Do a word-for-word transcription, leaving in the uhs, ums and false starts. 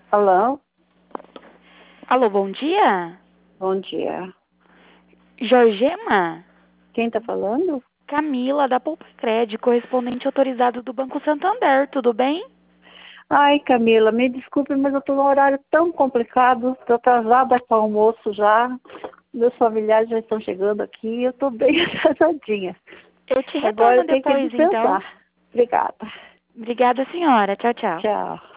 Alô? Alô, bom dia? Bom dia. Jorgema? Quem tá falando? Camila, da Poupa Cred, correspondente autorizado do Banco Santander, tudo bem? Ai, Camila, me desculpe, mas eu tô num horário tão complicado. Tô atrasada para o almoço já. Meus familiares já estão chegando aqui. Eu tô bem atrasadinha. Eu te Agora retorno eu tenho que depois, então. dispensar. Obrigada. Obrigada, senhora. Tchau, tchau. Tchau.